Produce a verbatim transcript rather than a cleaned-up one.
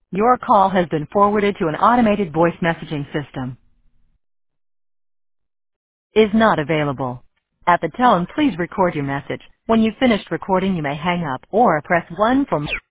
Your call has been forwarded to an automated voice messaging system. Is not available. At the tone, please record your message. When you've finished recording, you may hang up or press one for